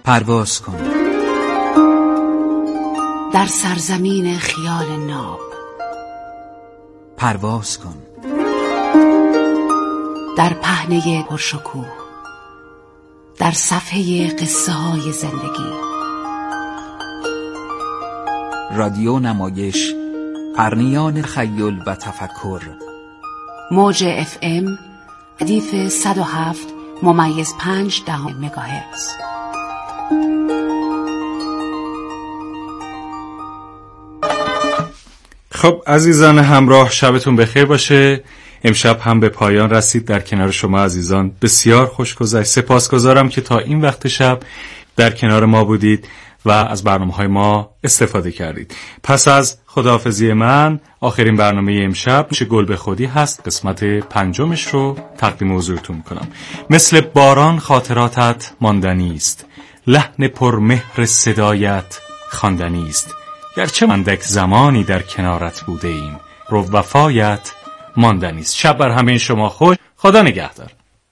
پرواز کن در سرزمین خیال ناب. پرواز کن در پهنه پرشکوه، در صفحه قصه های زندگی. رادیو نمایش، پرنیان تخیل و تفکر. موج FM ردیف 107.5 مگاهرتز. خب عزیزان همراه، شبتون بخیر باشه. امشب هم به پایان رسید. در کنار شما عزیزان بسیار خوش گذشت. سپاسگزارم که تا این وقت شب در کنار ما بودید و از برنامه‌های ما استفاده کردید. پس از خداحافظی من، آخرین برنامه امشب میشه گل به خودی هست. قسمت 5 رو تقدیم حضورتون میکنم. مثل باران خاطراتت ماندنی است، لحن پرمهر صدایت خواندنی است. گرچه اندک زمانی در کنارت بوده ایم، رو وفایت ماندنی است. شب بر همه شما خوش. خدا نگهدار.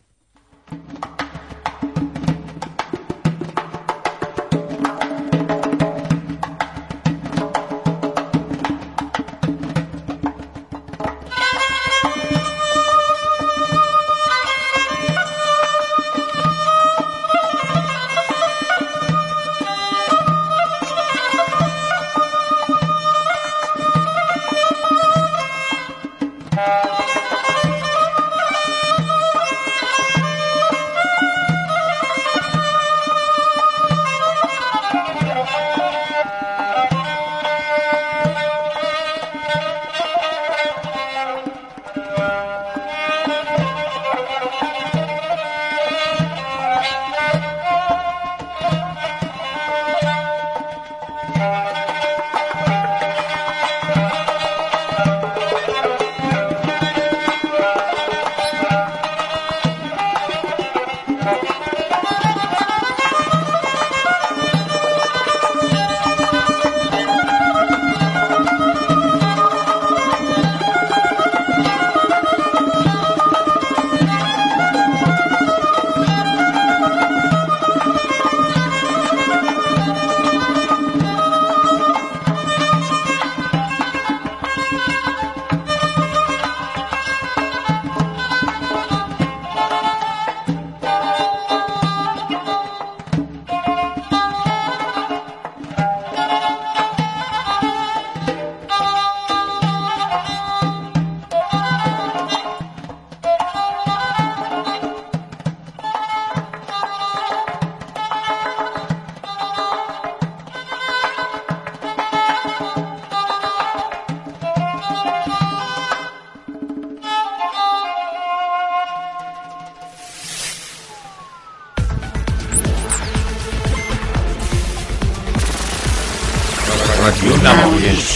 رادیو نمایش،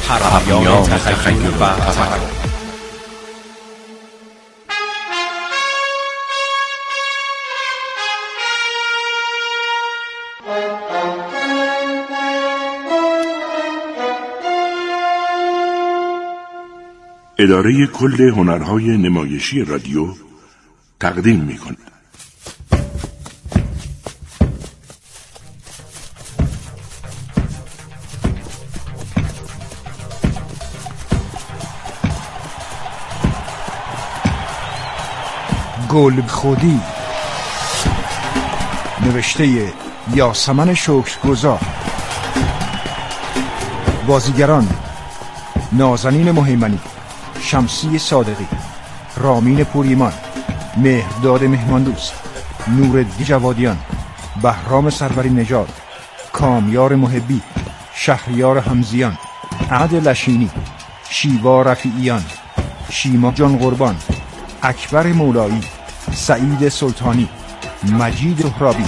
پرنیان تخیل و تفکر. اداره کل هنرهای نمایشی رادیو تقدیم می‌کند. گل خودی، نوشته یاسمن شکرگزار. بازیگران: نازنین مهیمنی، شمسی صادقی، رامین پوریمان، مهرداد مهماندوست، نورالدین جوادیان، بهرام سروری نژاد، کامیار محبی، شهریار حمزیان، احمد لشینی، شیوا رفیعیان، شیما جان قربان، اکبر مولایی، سعید سلطانی، مجید سهرابی.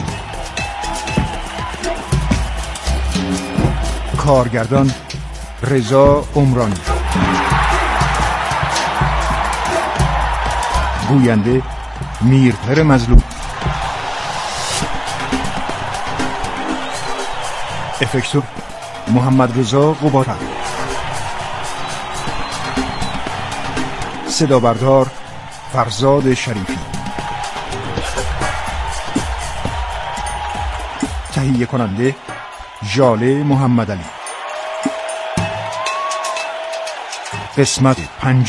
کارگردان: رضا عمرانی. گوینده: میرپر مظلوم. افکتور: محمد رضا قباطی. صدا بردار: فرزاد شریفی. تهیه کننده ژاله محمدعلی. قسمت 5.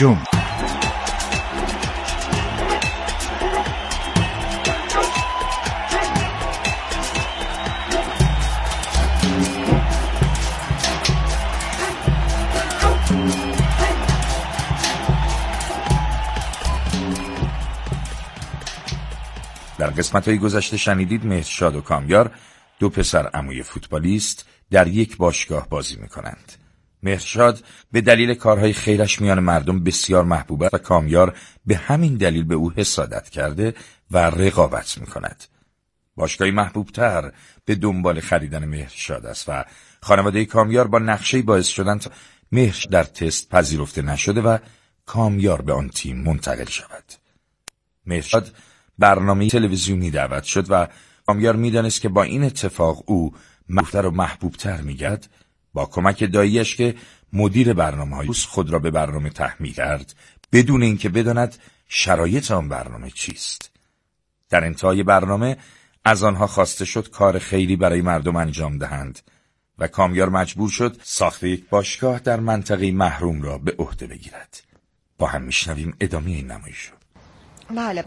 در قسمت‌های گذشته شنیدید مهرشاد و کامیار، دو پسر عموی فوتبالیست، در یک باشگاه بازی می‌کنند. مهرشاد به دلیل کارهای خیرش میان مردم بسیار محبوب است و کامیار به همین دلیل به او حسادت کرده و رقابت می‌کند. باشگاهی محبوب‌تر به دنبال خریدن مهرشاد است و خانواده کامیار با نقشه‌ای باعث شدند تا مهرشاد در تست پذیرفته نشده و کامیار به آن تیم منتقل شود. مهرشاد برنامه تلویزیونی دعوت شد و کامیار میدانست که با این اتفاق او محبوبتر و محبوبتر میگرد. با کمک داییش که مدیر برنامه‌های خود را به برنامه تحمیل کرد بدون اینکه بداند شرایط آن برنامه چیست. در انتهای برنامه از آنها خواسته شد کار خیری برای مردم انجام دهند و کامیار مجبور شد ساخت یک باشگاه در منطقه محروم را به عهده بگیرد. با هم میشنویم ادامه این نمایش رو. بله.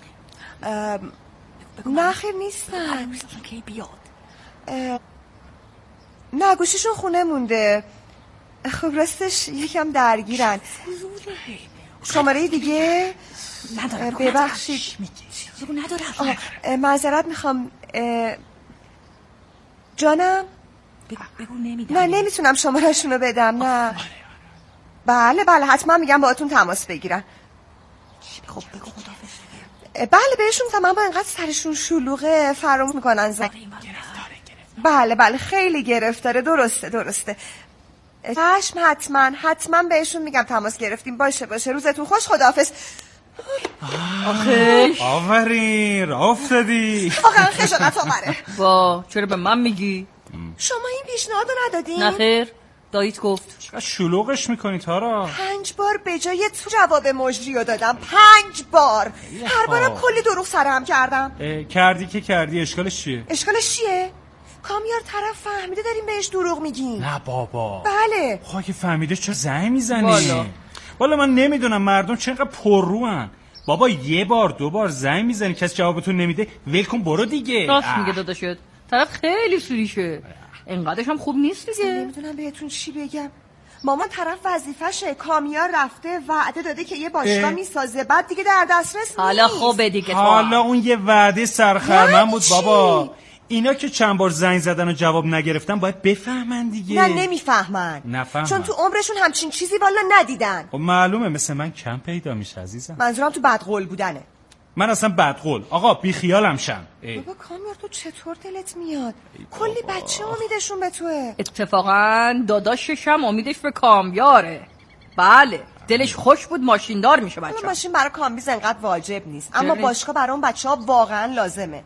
نه خیر نیستن. کی بیاد؟ نه گوشیشون خونه مونده. خب راستش یکم درگیرن. شماره دیگه ندارم. ببخشید ندارم. معذرت میخوام. جانم بگو نمیدم. نه نمیتونم شمارهشونو بدم. نه بله حتما میگم باهاتون تماس بگیرن. خب بگو خداحافظ. بله بهشون من با اینقدر سرشون شلوغه فراموش میکنن. بله خیلی گرفتاره. درسته. چشم حتما بهشون میگم تماس گرفتیم. باشه روزتون خوش. خداحافظ. آفرین افتادی. واقعا خجالت آوره. وا چرا به من میگی؟ شما این پیشنهادو ندادین؟ نه خیر داییت گفت. چقدر شلوغش میکنی تارا؟ 5 بار به جای تو جواب مجریو دادم. 5 بار. هر بارم کلی دروغ سرهم کردم. کردی اشکالش چیه؟ کامیار طرف فهمیده داریم بهش دروغ میگیم. نه بابا. بله. که فهمیده چرا زنگ میزنی؟ والا من نمیدونم مردم چقدر پرروان. بابا یه بار 2 بار زنگ میزنی کسی جوابتون نمیده ول کن برو دیگه. راست میگه داداشت. طرف خیلی سوریشه. اینقدرش هم خوب نیست دیگه. نمیدونم بهتون چی بگم. مامان طرف وظیفشه. کامیار رفته وعده داده که یه باشگاه میسازه بعد دیگه در دسترس نیست. حالا خوبه دیگه. حالا اون یه وعده سرخرمن بود بابا. اینا که چند بار زنگ زدن و جواب نگرفتن باید بفهمن دیگه. نه نمیفهمن. چون تو عمرشون همچین چیزی والا ندیدن. خب معلومه مثل من کم پیدا میشه عزیزم. منظورم تو بدقول بودنه. من اصلا بدقول. آقا بی خیالم شم. بابا کامیار تو چطور دلت میاد؟ کلی بچه امیدشون به توه. اتفاقا داداشش هم امیدش به کامیاره. بله دلش خوش بود ماشیندار میشه بچه‌ها. ماشین برای کامبیز انقدر واجب نیست اما باشگاه برای اون بچه‌ها واقعا لازمه.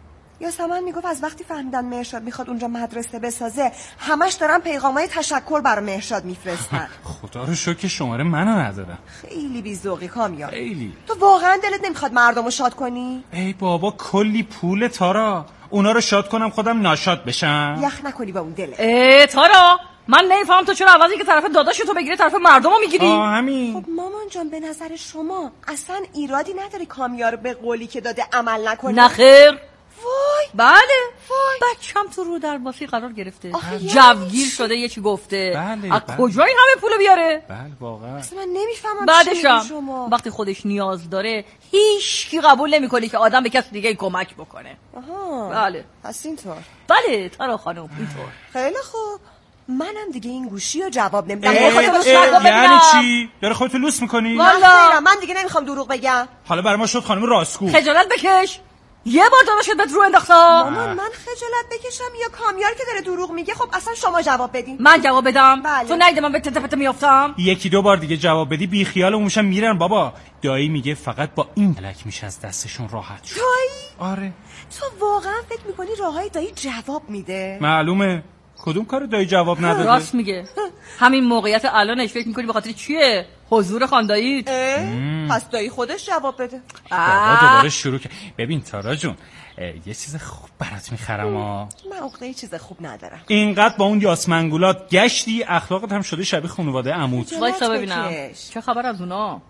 یاسمن میگفت از وقتی فهمیدن مهرشاد میخواد اونجا مدرسه بسازه همش دارن پیغامای تشکر برای مهرشاد میفرستن. خدا رو شکر شماره منو ندارم. خیلی بی‌ذوقی کامیار. خیلی. تو واقعا دلت نمیخواد مردمو شاد کنی؟ ای بابا کلی پول تارا. اونا رو شاد کنم خودم ناشاد بشم. یخ نکنی با اون دلت. تارا من نمیفهم تو چرا عوضی که طرف داداشتو بگیری طرف مردمو میگیری؟ همین. خب مامان جان به نظر شما اصلا ایرادی نداری کامیار به قولی که داده عمل نکنه؟ نه خیر. وای بله وای بچم تو رو در باسی قرار گرفته. جوگیر شده یه چی گفته. بله از کجای همه پولو بیاره؟ بله واقعا. اصلا من نمیفهمم. بعدشم شما وقتی خودش نیاز داره هیچ کی قبول نمیکنه که آدم به کسی دیگه کمک بکنه. بله پس اینطور. بله تارا خانم اینطور. خیلی خوب منم دیگه این گوشی رو جواب نمیدم. یعنی چی؟ داره خودتو لوس میکنی؟ والا من دیگه نمیخوام دروغ بگم. حالا برای ما شد خانم راستگو. خجالت بکش. یه بار داداشت بهت رو انداختا. مامان من خجالت بکشم یا کامیار که داره دروغ میگه؟ خب اصلا شما جواب بدین. من جواب بدم؟ بله. تو نیده من به تتفت میافتم؟ 1-2 بار دیگه جواب بدی بی خیال اونشم میرن بابا. دایی میگه فقط با این ملک میشه از دستشون راحت شد. دایی؟ آره. تو واقعا فکر میکنی راههای دایی جواب میده؟ معلومه. کدوم کار دایی جواب نداده؟ راست میگه. همین موقعیت الانش فکر میکنی به خاطر چیه؟ حضور خانداییت. پس دایی خودش جواب بده. بابا دوباره شروع کرد. ببین تارا جون یه چیز خوب برات میخرم. من عقده چیز خوب ندارم. اینقدر با اون یاسمنگولات گشتی اخلاقت هم شده شبیه خانواده عموت. وایسا ببینم چه خبر از اونا.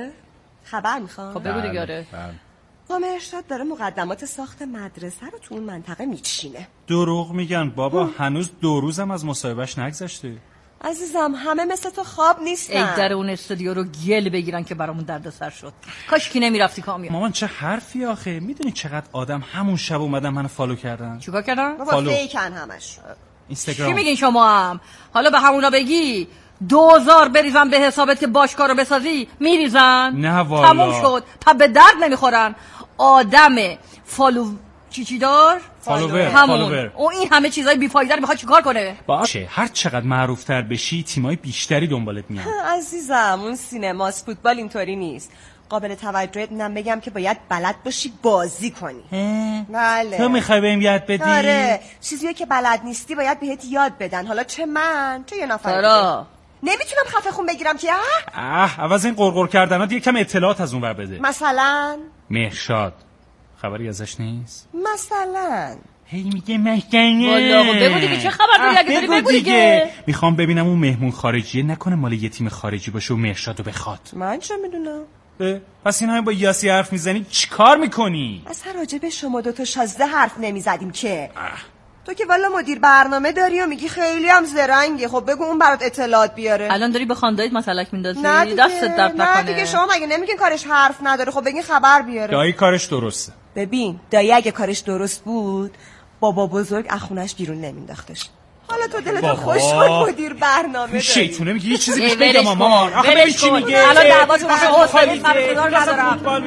خبر میخوام. خب بگو دیگه. مرشاد داره مقدمات ساخت مدرسه رو تو اون منطقه میچینه. دروغ میگن بابا. هنوز 2 روزم از مصاحبهش نگذشته. عزیزم همه مثل تو خواب نیستن. ای در اون استودیو رو گل بگیرن که برامون دردسر شد. کاش کی نمیرفتی کامیاب. مامان چه حرفی آخه؟ میدونی چقدر آدم همون شب اومدن منو فالو کردن؟ چیکار کردن؟ بابا فیکن همش. اینستاگرام. چی میگین شما هم؟ حالا به همونا بگی 2000 بریزن به حسابت که باشگاه رو بسازی میریزن؟ نه والا. تموم شد. پس به درد نمیخورن. آدم فالو چی دار؟ فالوور. او این همه چیزای بیفایده رو میخواد چیکار کنه؟ باشه هر چقدر معروفتر بشی تیمای بیشتری دنبالت میان. عزیزم اون سینماست، فوتبال اینطوری نیست. قابل توجهت اینم بگم که باید بلد باشی بازی کنی. بله. تو میخوای بهم یاد بدی؟ آره. چیزیه که بلد نیستی باید بهت یاد بدن. حالا چه من چه یه نفر دیگه. نمیتونم خفه خون بگیرم که عوض این قرقر کردنات یکم اطلاعات از اون ور بده. مثلا مهرشاد خبری ازش نیست؟ مثلا هی میگه مهکنه. والا بگو دیگه چه خبر داری؟ اگه داری بگو دیگه. میخوام ببینم اون مهمون خارجیه نکنه مال یه تیم خارجی باشه و مهرشادو بخواد. من چه میدونم؟ پس این همه با یاسی حرف میزنی چیکار میکنی؟ اصلا راجب شما 2 تا شازده حرف نمیزدیم که. تو که والا مدیر برنامه داری و میگی خیلی هم زرنگه. خب بگو اون برات اطلاعات بیاره. الان داری به خاندایت مسلک میندازی؟ دستت درد نکنه. نه دیگه شما مگه نمیگین کارش حرف نداره؟ خب بگین خبر بیاره. دایی کارش درسته. ببین دایی اگه کارش درست بود بابا بزرگ اخونش بیرون نمینداختش. حالا تو دلت خوش شد مدیر برنامه داری. شیطونه میگی یه چیزی بهش بگم مامان. آخه ببین چی میگه. الان دعواشو واسه خالی خبردار ندارم.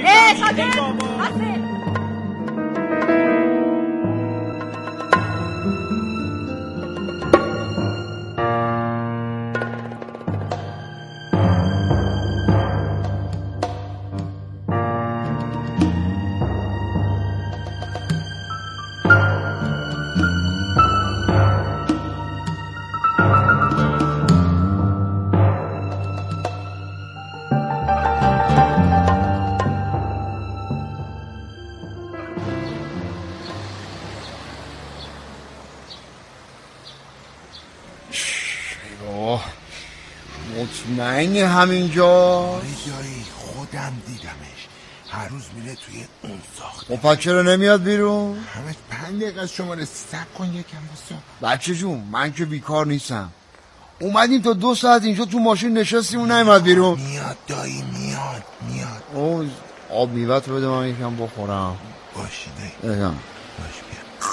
مطمئنی همینجا؟ جایی خودم دیدمش هر روز میره توی اون ساخته. خب چرا نمیاد بیرون؟ همش 5 دقیقه از شما صبر کن یکم واسه. بچه جون من که بیکار نیستم. اومدیم تا 2 ساعت اینجا تو ماشین نشستیم و نیومد بیرون. میاد دایی میاد. اون آب میوه تو بده من یکم بخورم. باشی دایی. باش بیا.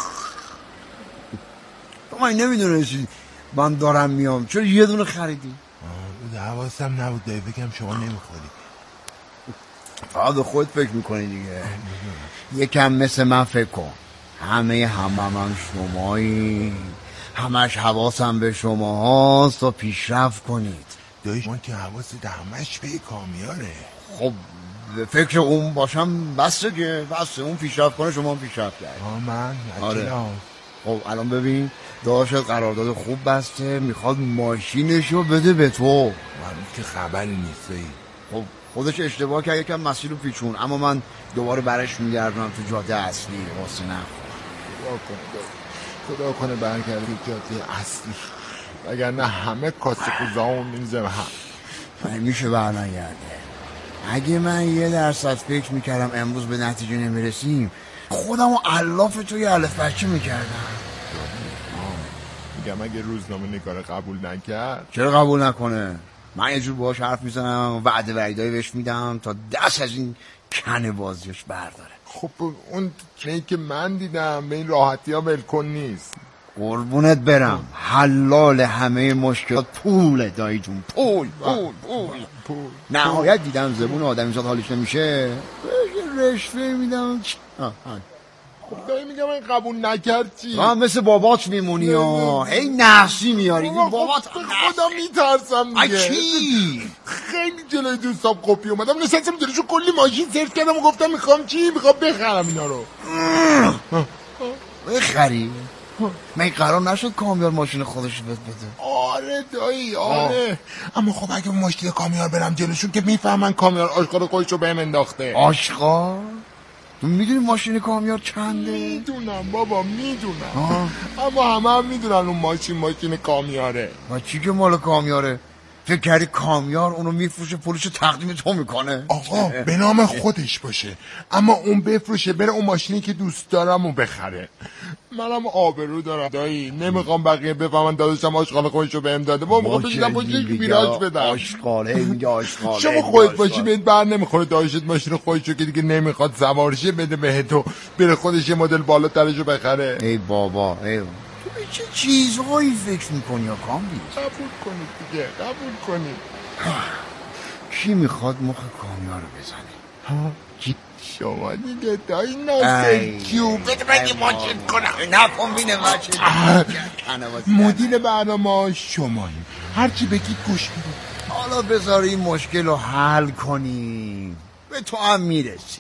تو من نمیدونستی من دارم میام. چرا یه دونه خریدی؟ حواسم نبود دایی بگم شما نمیخوری. فقط به خود فکر میکنی دیگه. یکم مثل من فکر کن. همه هم شمایی. همش حواسم به شما هاست تا پیشرفت کنید. دایی من که حواست همش به کامیاره. خب به فکر اون باشم بسته که بسته اون پیشرفت کنه شما پیشرفت کرد. من آره. خب الان ببین داشت قرارداد خوب بسته میخواد ماشینشو بده به تو. من که خبری نیست. خب خودش اشتباه کرد یکم مسیر رو پیچون اما من دوباره برش میگردم تو جاده اصلی واسه خدا کنه برگرده تو جاده اصلی وگرنه همه کاسه کوزامون میزم هم میشه برنگرده. اگه من 1% فکر میکردم امروز به نتیجه نمیرسیم خودم و علاف توی الف بچه میکردم. میگم اگه روزنامه نگاره قبول نکرد. چرا قبول نکنه؟ من یه جور باهاش حرف میزنم وعده‌ای بهش میدم تا دست از این کنه بازیش برداره. خب اون که من دیدم به این راحتی ها ولکن نیست. قربونت برم حلال همه مشکلات پول دایی جون. پول نهایت دیدم زبون آدمیزاد حالش نمیشه رشوه میدم. خب دایی میگم این قبول نکرد چی؟ من مثل بابات میمونی ها هی نحسی میاری. بابات خدا میترسم دیگه. کی؟ خیلی جلوی دوستام کپی اومدم نشستم جلوشو کلی ماشین سرچ کردم و گفتم میخوام بخرم اینا رو. بخری؟ من قرار نشد کامیار ماشین خودش بده. آره دایی آره. اما خب اگه ماشین کامیار برم جلوشون که میفهمن کامیار آشغال خودشو بهم انداخته. آشغال؟ تو میدونی ماشین کامیار چنده؟ میدونم بابا میدونم. اما همه میدونن اون ماشین کامیاره. و چی که مال کامیاره؟ فکر کردی کامیار اونو میفروشه پولشو تقدیم تو میکنه؟ آقا به نام خودش باشه، اما اون بفروشه بره اون ماشینی که دوست دارم اون بخره. منم آبرو دارم دایی، نمیخوام بقیه بفهمن داداشم آشغال خودشو بهم داده. با موقع بشیدم پشتش ویراج بدم. آشغاله میگه آشغاله. شما خودت باشی بهت بر نمیخوره داشت ماشین خودشو که دیگه نمیخواد سوارشه بده بهتو بره خودش یه مدل بالاترشو بخره. ای بابا ای تو به چه چیزهایی فکر میکنی یا کامبیز؟ قبول کنید دیگه قبول کنید. کی میخواد مخ کامیار رو بزنه؟ کی؟ شما دیگه دایی ناصر کیو بده من یه ماشین کنم. نکن بینه ماشین. مدیر برنامه شماییم، هرچی بگید گوش میدیم. حالا بذار این مشکل رو حل کنیم، به تو هم میرسیم.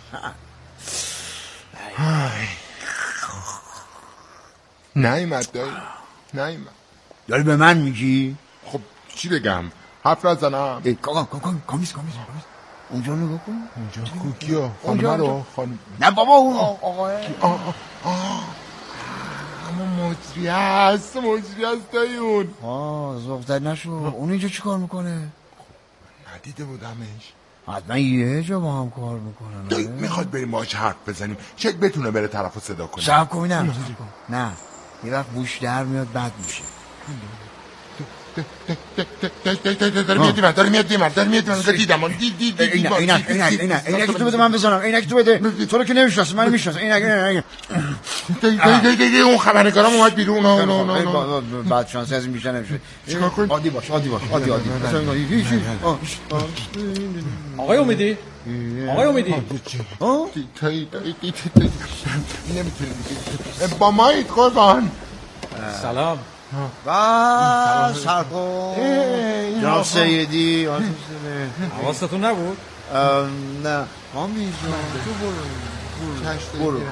نیمد دایی نیمد. داری به من میگی؟ خب چی بگم؟ حرف نزنم. کامیز اونجا نگاه کن. اونجا کیو؟ خانمه رو؟ نه بابا اون آقاه. اما مجری هست دایی اون. زغدر نشو. اون اینجا چی کار میکنه؟ ندیده بودمش. حتما یه جا با هم کار میکنن. دایی میخواد بریم باهاش حرف بزنیم، چک بتونه بره طرفو صدا کنه. صبر کن نه یه وقت بوش در میاد بد میشه. داره میاد دیدم اینک تو بده من بزنم. اینک تو بده. تو رو که نمیشناسه من میشناسم. اینک اون خبرنگارم اومد بیرون. بعد شانسی از این بیشتر نمیشه. چیکار کنیم؟ عادی باش. آقای امیدی با مایید قربان. سلام. سرکن جناب سیدی. حواستون نبود؟ نه کامیز تو برو.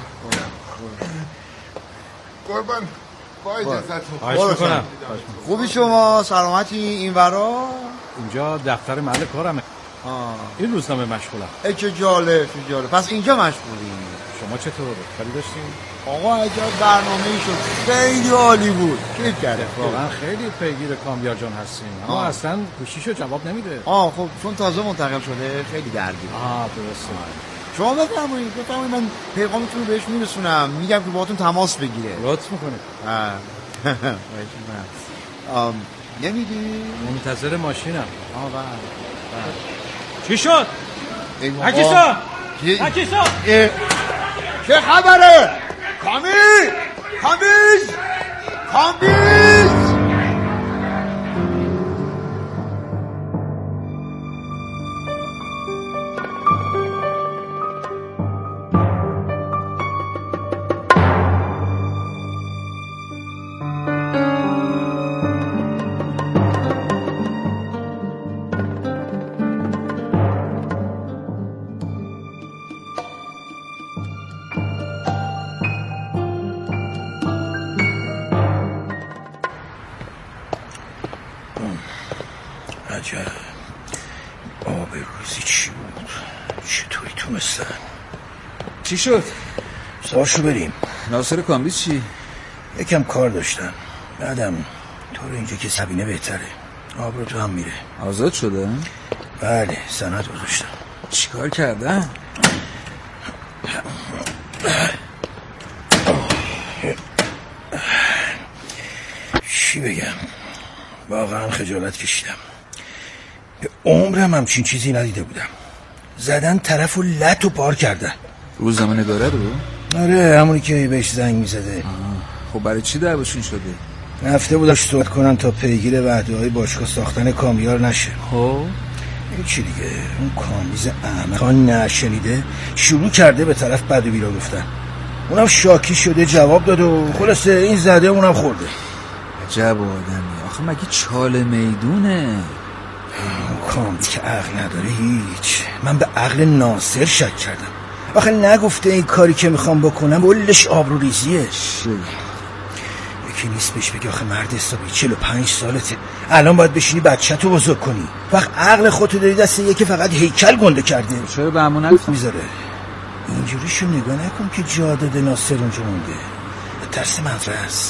قربان با اجازتون. خواهش میکنم. خوبی شما؟ سلامتی؟ این ورا؟ اینجا دفتر محل کارمه. این روزنامه مشغولم. چه جالب. پس اینجا مشغولیم. شما چطور؟ کاری داشتین؟ آقا عجب برنامه‌ای شد، خیلی عالی بود. کیف کرده. واقعا خیلی پیگیر کامیار جان هستیم، اما اصلا گوشیشو جواب نمیده. خب چون تازه منتقل شده خیلی درگیره. درسته. شما بفرمایید من پیغامتون رو بهش میرسونم، میگم که باهاتون تماس بگیره. لطف میکنید. نمیدی؟ منتظر ماشینم. بله. چی شد؟ حکیسا چه خبره؟ کامیز عجب آب روزی چی بود؟ چطوری تونستن؟ چی شد؟ باشو بریم. ناصر کامبیز چی؟ یکم کار داشتم، بعدم تو رو اینجا که سبینه بهتره، آب رو تو هم میره. آزاد شده؟ بله سند گذاشتم. چی کار کردن؟ چی بگم، واقعا خجالت کشیدم. به عمرم همچین چیزی ندیده بودم. زدن طرف و لط و پار کردن. روزنامه نگاره رو؟ آره همونی که بهش زنگ میزده. خب برای چی دعواشون شده؟ رفته بودم صحبت کنن تا پیگیر وعده‌های باشگاه ساختن کامیار نشه. خب چی دیگه، اون کامیز احمق نشنیده شروع کرده به طرف بد و بیرا گفتن. اونم شاکی شده جواب داد و خلاصه این زده اونم خورده. عجب آدمی، آخه مگه چاله میدونه؟ کامیز که عقل نداره هیچ. من به عقل ناصر شک کردم. آخه نگفته این کاری که میخوام بکنم بلش آبروریزیه. یکی نیست بهش بگی آخه مرد حسابی 45 سالته، الان باید بشینی بچه‌تو بزرگ کنی. وقت عقل خودتو داری دست یکی فقط هیکل گنده کرده. چرا به همون میذاره؟ اینجوریشو نگاه نکن که جا داده ناصر اونجا مونده. ترس مدرس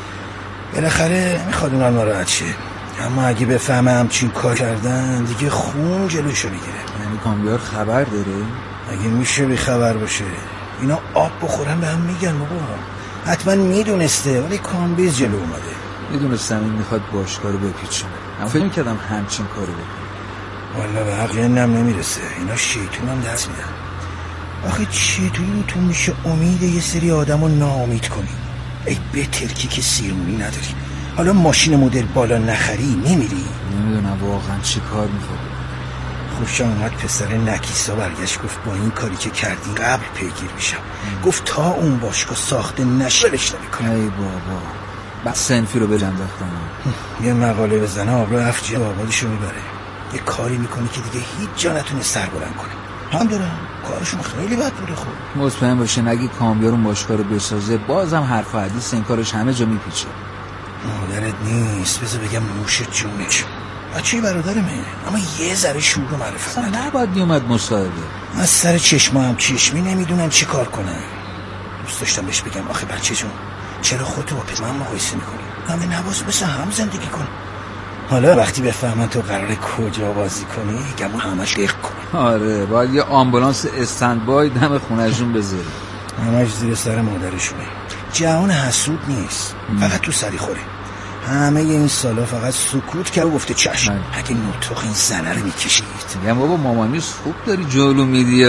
بالاخره میخواد اونم ناراحت شه، اما اگه بفهمه همچین کار کردن دیگه خون جلوشو میگیره. یعنی کامیار خبر داره؟ اگه میشه بی خبر باشه. اینا آب بخورن به هم میگن بابا. حتما میدونسته ولی کامبیز جلو اومده. میدونستم این میخواد باشگاه رو بپیچونه، اما فکر میکردم همچین کارو بکنه. والا به عقل اینم نمیرسه. اینا شیطونم دست میدن. آخه چطوری تو میشه امید یه سری آدمو ناامید کنی؟ ای به ترکی که سیرمونی نداری. حالا ماشین مدل بالا نخری نمیری؟ نمیدونم واقعا چی کار میخواد. خوشم اومد پسر نکیسا برگشت گفت با این کاری که کردی قبل پیگیر میشم. گفت تا اون باشگاه ساخته نشه ولش نمیکنم. ای بابا بعد سنفی رو بجم دختم یه مقاله بزنه آبرو افجی آبادیشو میبره. یه کاری میکنی که دیگه هیچ جا نتونه سر بلند کنه. هم دارم کارشون خیلی بد بوده. خب مطمئن باشه نگی کامیار اون باشگاه رو بسازه بازم حرف و حدیث این کارش همه جا میپیچه. مادرت نیست بذار بگم موش جونش. بچه برادرمه اما یه ذره شعور و معرفت نداره. نباید میومد مصاحبه. از سر چشما هم چشمی نمیدونم چی کار کنه. دوست داشتم بهش بگم آخه بچه جون چرا خودتو با پدرم مقایسه میکنی؟ همه نباز مثل هم زندگی کن. حالا وقتی بفهمن تو قراره کجا بازی کنی گمو همش لیق کن. آره باید یه آمبولانس استندبای دم خونه‌شون بذاری. همش زیر سر مادرشونه. جهان حسود نیست فقط تو سری خوره. همه این سالا فقط سکوت کرد و گفته چشم. اگه نطق این زنه رو میکشید میگم بابا مامانیس خوب داری جلو میدی.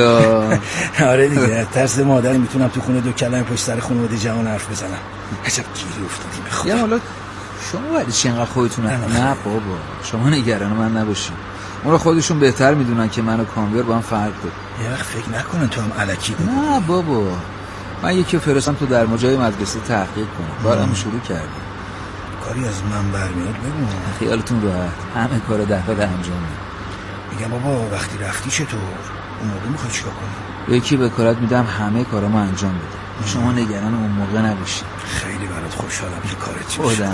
آره دیگه ترس مادر میتونم تو خونه دو کلمه پشت سر خانواده جهان حرف بزنم. عجب گیری افتادیم به خدا. یا حالا شما ولی چی انقدر خودتون نه بابا شما نگران من نباشین. اون رو خودشون بهتر میدونن که من و کامیار با هم فرق داریم. یه وقت فکر نکنن تو هم الکی بود. نه بابا من یکی فرستم تو در مجای مدرسه تحقیق کنم. کارم شروع کردم. کاری از من برمیاد بگو. خیالتون راحت همه کار در حال انجامه. میگم بابا وقتی رفتی چطور؟ اون موقع میخوای چیکار کنی؟ یکی به کارت میدم همه کارامو انجام بده. شما نگران اون موقع نباشید. خیلی برات خوشحالم که کارت چی شد.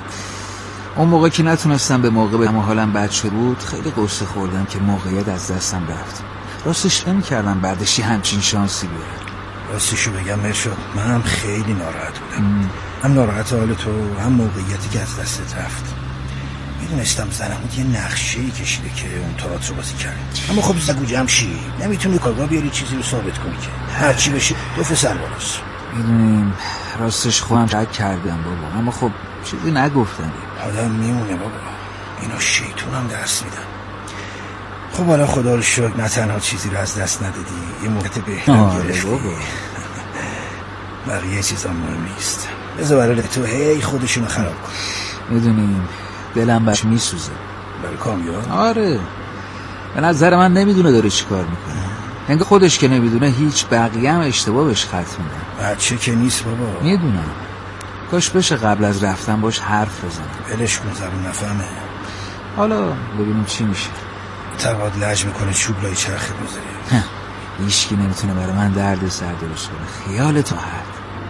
اون موقع که نتونستم به موقع به حالم بد شده بود خیلی قصه خوردم که موقعیت از دستم رفت. راستش نمی‌کردم بعدش همچین شانسی بیاره. راستشو بگم مرشد منم خیلی ناراحت بودم. هم ناراحت حال تو هم موقعیتی که از دستت رفت. میدونستم زنمود یه نقشه‌ای کشیده که اون تئاتر بازی کرد. اما خب زگو جمشی نمیتونی کارگاه بیاری چیزی رو ثابت کنی که هر چی بشه دو سر بالاست. میدونیم راستش خودم شک کردم بابا اما خب چیزی نگفتم. آدم میمونه بابا اینا شیطونم درس میدن. خب حالا خدا رو شکر نه تنها چیزی رو از دست ندادی یه موقعیت بهتر گرفتی. بقیه چیزا مهم نیست. بذار برای تو هی خودشونو خراب کن. میدونیم دلم برش میسوزه. برای کامیار؟ آره به نظر من نمیدونه داره چی کار میکنه. انگار خودش که نمیدونه هیچ بقیه هم اشتباه بهش خط میدن. بچه که نیست بابا. میدونم کاش بشه قبل از رفتن باش حرف بزنم. ولش کن زبون نفهمه. حالا ببینیم چی میشه. تباد لج میکنه چوب لای چرخ بذاری. هیچکی نمیتونه برای من درد سر درست کنه. خیالت راحت.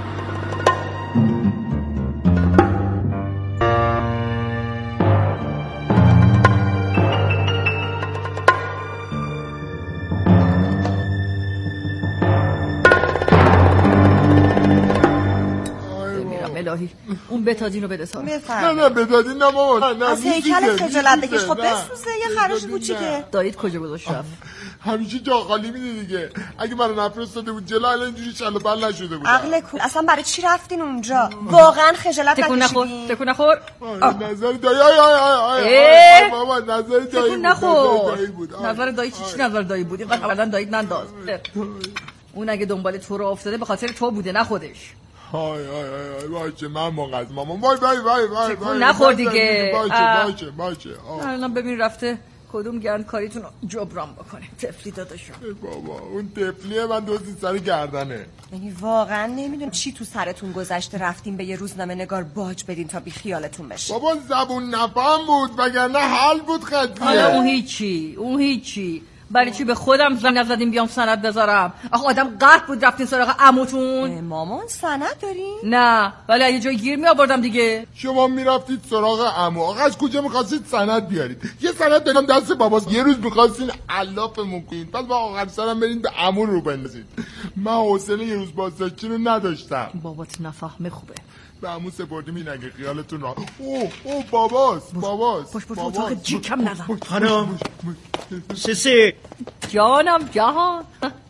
اون بتادین رو بده سارا. نه بتادین نه مامان. از هیکل خجالت بکش. خب بسوزه یه خرش کوچیکه. دایید کجا گذاشت رفت؟ همیشه جا خالی میده دیگه. اگه منو نفرستاده بود جلو الان اینجوری چل و پل نشده بود. عقل کول اصلا برای چی رفتین اونجا؟ واقعا خجالت نکشیدین؟ تکون نخور. نظر دایی آی بابا نظر دایی بود. نظر دایی چی نظر دایی بود؟ اینقدر اولا دایید ننداز. اون اگه دنبال تو رو افتاده به خاطر تو بوده نه خودش. های باشه من موقع مامان وای تکون نخور دیگه. باشه الان ببین رفته کدوم گرد کاریتون رو جبران بکنه. تفلی داداشم بابا اون تفلیه من دوستی سر گردنه. یعنی واقعا نمیدونم چی تو سرتون گذشته رفتیم به یه روزنامه نگار باج بدین تا بی خیالتون بشه. بابا زبون نفهم بود وگرنه حل بود قضیه. حالا اون هیچی برای چی به خودم زنگ نزدیم بیام سند بذارم؟ آخه آدم غرق بود رفتین سراغ عموتون. مامان سند دارین؟ نه ولی یه جای گیر می آوردم دیگه. شما میرفتید سراغ عمو. آقا از کجا میخواستید سند بیارید؟ یه سند دادم دست باباست. یه روز میخواستین علافمون کنین، پس با آخر سرم برین به عمو رو بندازید. من حوصله یه روز بازداشتی رو نداشتم. بابات نفهمه خوبه. به عمو سپردیم این اگه خیالتون راحت. اوه باباست. باش اتاق جیکم نزن. خانم سیسی جانم جهان.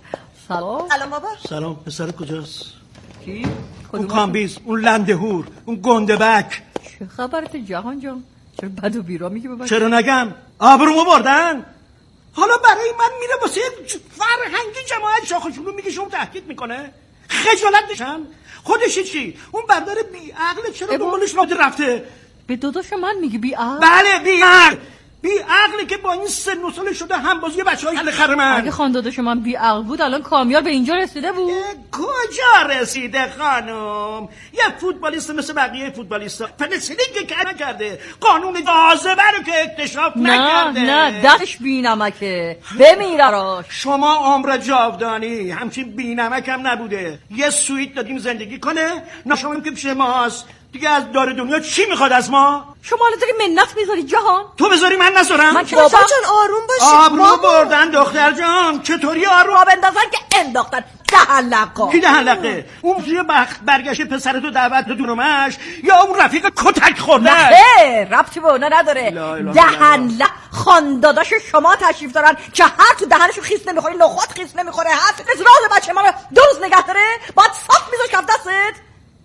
سلام بابا. سلام. پسر کجاست؟ کی؟ اون کامبیز، اون لندهور، اون گندبک. چه خبرت جهان جان؟ چرا بد و بیرا میگی بابا؟ چرا نگم؟ آبرومو بردن. حالا برای من میره واسه فرهنگی جماعت شاخشونو میگه شما تحقیق میکنه. خجالت نشن. خودش چی؟ اون بردار بی عقل چرا دنبالش رفته؟ به داداش من میگی بی عقل؟ بله بی عقل. بی عقلی که با این سن و سال شده هم بازی بچهای حل خر من. اگه خانداداش من بی عقل بود الان کامیار به اینجا رسیده بود. کجا رسیده خانم؟ یه فوتبالیست مثل بقیه فوتبالیستا پنسیلینگ که نکرده، قانون جاذبه رو که اکتشاف نکرده. نه دستش بی‌نمکه بمیراش. شما عمر جاودانی همچین بی‌نمک هم نبوده. یه سویت دادیم زندگی کنه، نشما که پیش ماست. دیگه از دار دنیا چی میخواد از ما؟ شما الان داری منت میذاری جهان؟ تو بذاری من نذارم؟ بابا جان آروم باشی. آبرو بردن دختر جان. چطوری آروم بندازن که انداختن دهلقا. کی دهلقه؟ اون توی برگشت پسرتو دعوت دونمش یا اون رفیق کتک خورده؟ نه ربطی به اونا نداره. دهلق خانداداش شما تشریف دارن که هر تو دهنشو خیس نمیخوری، نخوت خیس نمیخوره، هر از راز بچه منو 2 روز نگه داره باید صاف میذاش کف دستت.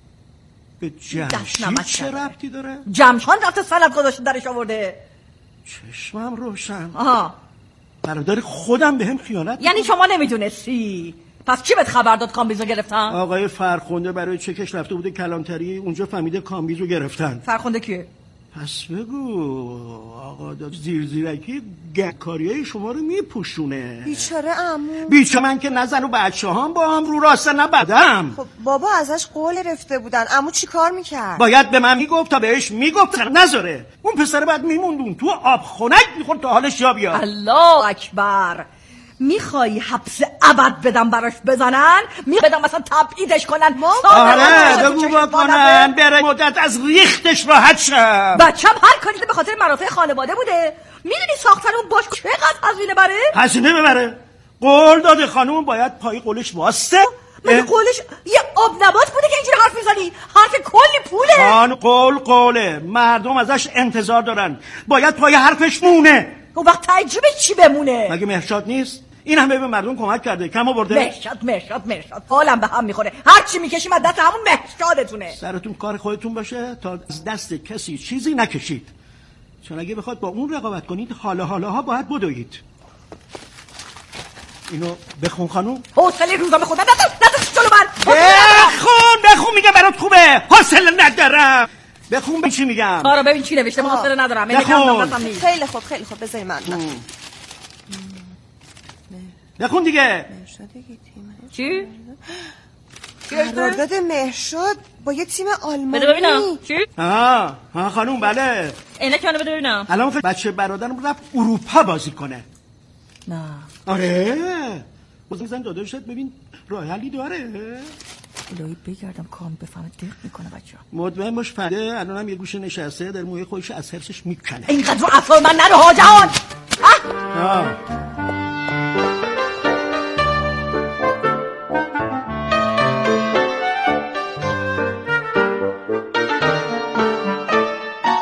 به جمشید چه ربطی داره؟ جمشان رفته سند گذاشته درش آورده. چشمم روشن. آها برادر خودم بهم خیانت. یعنی شما نمیدونستی؟ پس کی بهت خبر داد کامبیزو گرفتن؟ آقای فرخنده برای چکش رفته بوده کلانتری، اونجا فهمیده کامبیزو گرفتن. فرخنده کیه؟ پس بگو آقا داد زیرزیرکی گهکاریای شما رو میپوشونه. بیچاره عمو. بیچاره من که نزن و بچه هم با هم رو راست نبدم. خب بابا ازش قول رفته بودن. عمو چی کار میکرد؟ باید به من میگفت تا بهش میگفت نذاره. اون پسر بعد میموندون تو آب خنک میخورد تا حالش جا بیاد. الله اکبر. میخوای حبس ابد بدم براش بزنن؟ بدم مثلا تبعیدش کنن؟ آره بگو بکنن بره مدت از ریختش راحت شم. بچم هر کاری به خاطر مرافع خانواده بوده. میدونی ساختن اون باش چقدر هزینه بره؟ هزینه ببره. قول داده خانوم باید پای قولش واسطه. مگه قولش یه آب نبات بوده که اینجوری حرف میزنی؟ حرف کلی پوله. خان قوله. مردم ازش انتظار دارن. باید پای حرفش مونه. اون وقت تعجبش چی بمونه؟ مگه مهرشاد نیست؟ این همه به مردم کمک کرده کم آورده. مهرشاد حالم به هم میخوره. هر چی میکشیم از دست همون مهرشادتونه. سرتون کار خودتون باشه تا از دست کسی چیزی نکشید، چون اگه بخواد با اون رقابت کنید حالاها باید بدوید. اینو بخون خانوم. حوصله روزا خودم دست جلو من. بخون میگم برات خوبه. حوصله ندارم. بخون ببین چی میگم. آره ببین چی نوشته. حوصله ندارم. خیلی خوب بذاری من. بخون دیگه. چی؟ قرارداد مهرشاد با یه تیم آلمانی. بده ببینم. چی؟ ها خانوم بله. عینک منو بده ببینم. الان بچه برادرم رفت اروپا بازی کنه. نه. آره. بزن داداشت ببین راه حلی داره. الهی بگردم کام بفهمه دق میکنه بچه. مطمئن باش فده الانم یه گوشه نشسته در موی خودش از حرسش میکنه. اینقدر رو اصلا من نرو ها جهان.